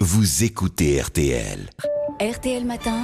vous écoutez RTL. RTL Matin,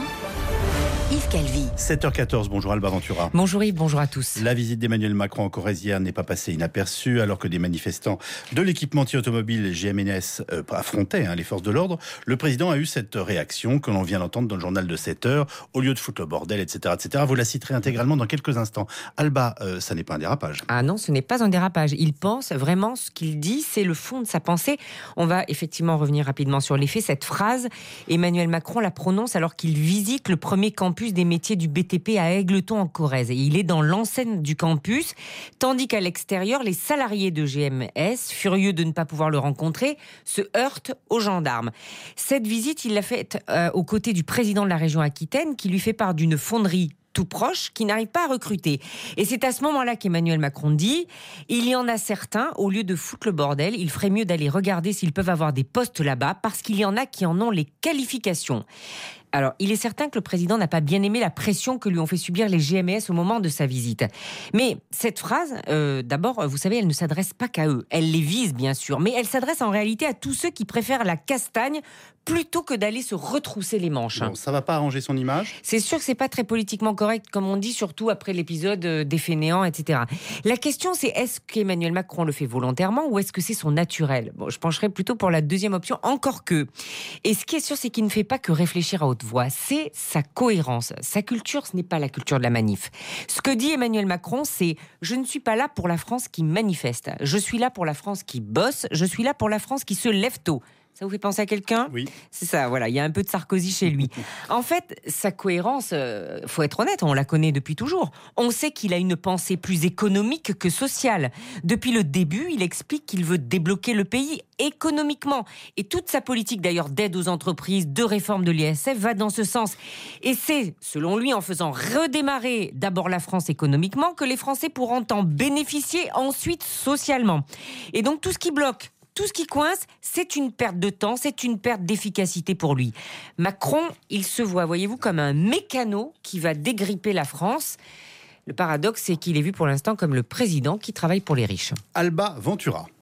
Yves Calvi. 7h14, bonjour Alba Ventura. Bonjour Yves, bonjour à tous. La visite d'Emmanuel Macron en Corrèze hier n'est pas passée inaperçue, alors que des manifestants de l'équipementier automobile GMNS affrontaient les forces de l'ordre. Le président a eu cette réaction que l'on vient d'entendre dans le journal de 7h, au lieu de foutre le bordel, etc., etc. Vous la citerez intégralement dans quelques instants. Alba, ça n'est pas un dérapage. Ah non, ce n'est pas un dérapage. Il pense vraiment ce qu'il dit, c'est le fond de sa pensée. On va effectivement revenir rapidement sur les faits. Cette phrase, Emmanuel Macron la prononce alors qu'il visite le premier campus des métiers du BTP à Égletons en Corrèze. Et il est dans l'enceinte du campus, tandis qu'à l'extérieur, les salariés de GMS, furieux de ne pas pouvoir le rencontrer, se heurtent aux gendarmes. Cette visite, il l'a faite aux côtés du président de la région Aquitaine, qui lui fait part d'une fonderie tout proche, qui n'arrive pas à recruter. Et c'est à ce moment-là qu'Emmanuel Macron dit « Il y en a certains, au lieu de foutre le bordel, il ferait mieux d'aller regarder s'ils peuvent avoir des postes là-bas, parce qu'il y en a qui en ont les qualifications. » Alors, il est certain que le président n'a pas bien aimé la pression que lui ont fait subir les GMS au moment de sa visite. Mais cette phrase, d'abord, vous savez, elle ne s'adresse pas qu'à eux. Elle les vise, bien sûr, mais elle s'adresse en réalité à tous ceux qui préfèrent la castagne plutôt que d'aller se retrousser les manches. Bon, ça ne va pas arranger son image ? C'est sûr que c'est pas très politiquement correct, comme on dit, surtout après l'épisode des fainéants, etc. La question, c'est est-ce qu'Emmanuel Macron le fait volontairement ou est-ce que c'est son naturel ? Bon, je pencherais plutôt pour la deuxième option, encore que. Et ce qui est sûr, c'est qu'il ne fait pas que réfléchir à haute voix. C'est sa cohérence. Sa culture, ce n'est pas la culture de la manif. Ce que dit Emmanuel Macron, c'est « Je ne suis pas là pour la France qui manifeste. Je suis là pour la France qui bosse. Je suis là pour la France qui se lève tôt. » Ça vous fait penser à quelqu'un ? Oui. C'est ça, voilà, il y a un peu de Sarkozy chez lui. En fait, sa cohérence, faut être honnête, on la connaît depuis toujours. On sait qu'il a une pensée plus économique que sociale. Depuis le début, il explique qu'il veut débloquer le pays économiquement. Et toute sa politique d'ailleurs d'aide aux entreprises, de réforme de l'ISF va dans ce sens. Et c'est, selon lui, en faisant redémarrer d'abord la France économiquement que les Français pourront en bénéficier ensuite socialement. Et donc tout ce qui bloque, tout ce qui coince, c'est une perte de temps, c'est une perte d'efficacité pour lui. Macron, il se voit, voyez-vous, comme un mécano qui va dégripper la France. Le paradoxe, c'est qu'il est vu pour l'instant comme le président qui travaille pour les riches. Alba Ventura.